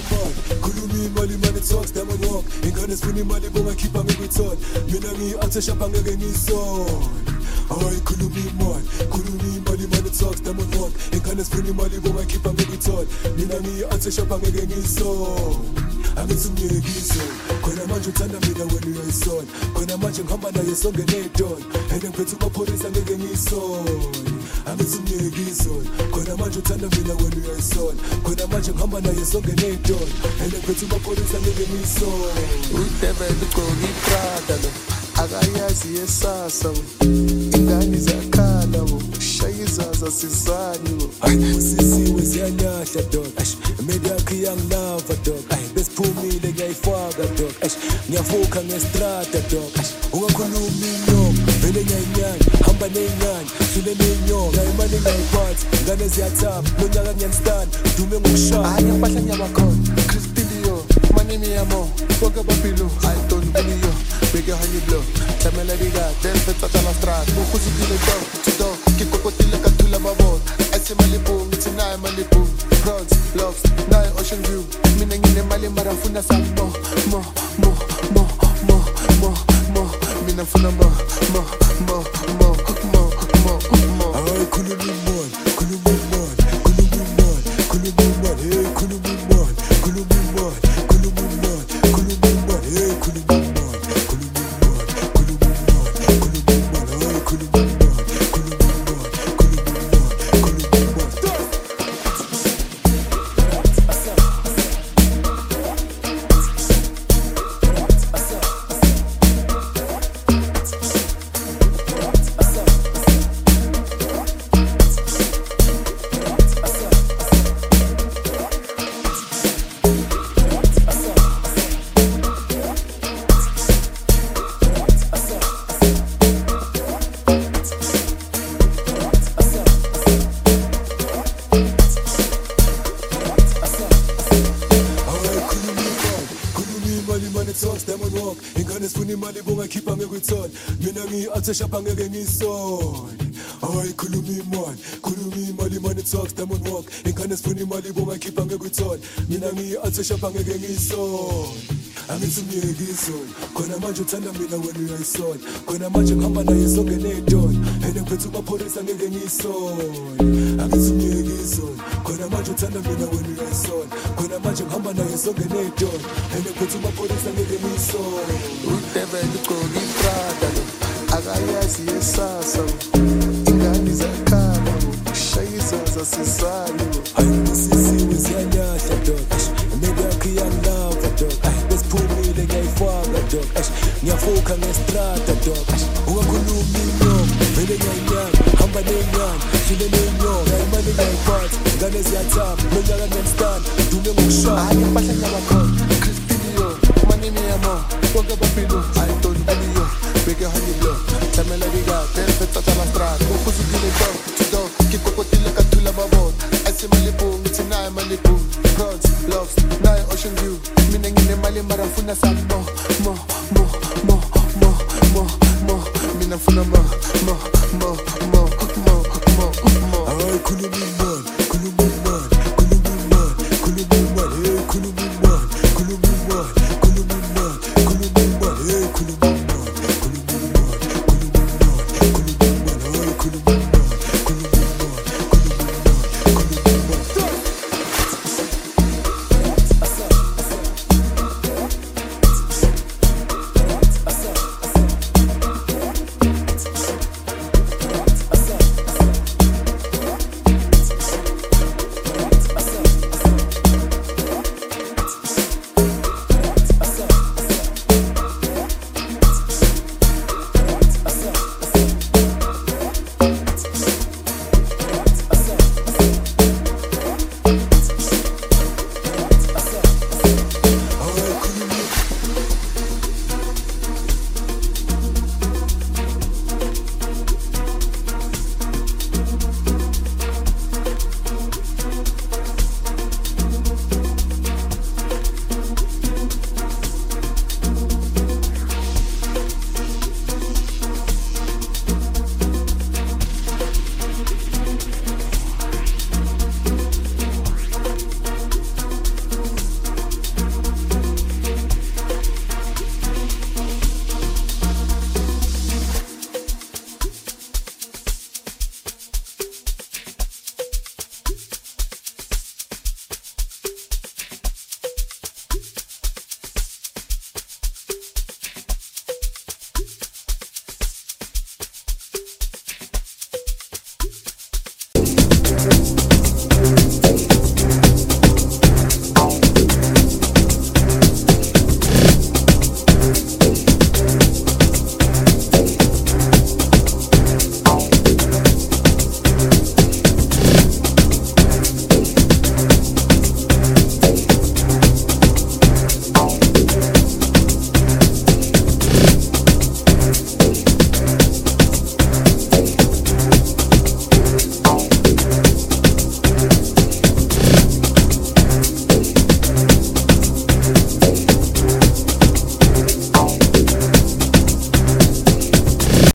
imali, khuluma imali money talks diamond walk. Ingane sifuna imali bongakhipha ngekuyithola. Mina ngi-out-shop angeke ngiyisole. Hayi khuluma imali money talks diamond walk. Ingane sifuna imali bongakhipha ngekuyithola. Mina ngi-out-shop angeke ngiyisole. Angithi umyekiso khona manje uthanda mina wena uyayisona. Khona manje ngihamba naye sonke nedolo. And ngiphethe amapholisa ngeke ngiyisole. Angithi umyekiso khona manje uthanda mina wena uyayisona. Khona manje ngihamba naye sonke nedolo. And ngiphethe amapholisa ngeke ngiyisole. Udebele ugqoka iPrada lo akayazi yesasa ingane zakhala bo shaya izaza sizani bo sisiwe ziyanyahla dog media yakho iyangilava dog besiphumile ngiyayifaka dog ngiyavuka ngestrada dog ungakhuluma inyongo vele ngiyayinyanya hamba ney'ngane hlule ney'nyongo ngayimali ngayiphathi ngane ziyathaba lo nyaka ngiyanistanda dume ngokushaya hayi impahla ngiyabakhona Crispilio manini yamo bonke bapilo I don't believe you big honey blow tlamela diga del fetsa la strada mo khuzukile to ke kokotile ka thula mabona asemalipo ngithi naye malipo bronze loves naye ocean view mina nginemali mara ngifuna samo mo mina ngifuna mo hayi khuluma imali hey khuluma imali talks diamond walk. Ingane sifuna imali bongakhipha ngekuyithola. Mina ngi-out-shop angeke ngiyisole. Hayi khuluma imali money talks diamond walk. Ingane sifuna imali bongakhipha ngekuyithola. Mina ngi-out-shop angeke ngiyisole. Angithi umyekiso khona manje uthanda mina wena uyayisona. Khona manje ngihamba naye sonke nedolo. And ngiphethe amapholisa ngeke ngiyisole. Angithi umyekiso khona manje uthanda mina wena uyayisona. Khona manje ngihamba naye sonke nedolo. And ngiphethe amapholisa ngeke ngiyisole. Udebele ugqoka iPrada lo akayazi yesasa ingane zakhala bo shaya izaza sizani bo hayi sisiwe ziyanyahla dog media yakho iyangilava dog besiphumile ngiyayifaka dog ngiyavuka ngestrada dog ungakhuluma inyongo vele ngiyayinyanya hamba ney'ngane hlule ney'nyongo ngayimali ngayiphathi ngane ziyathaba lo nyaka ngiyanistanda dume ngokushaya hayi impahla ngiyabakhona Crispilio manini yamo bonke bapilo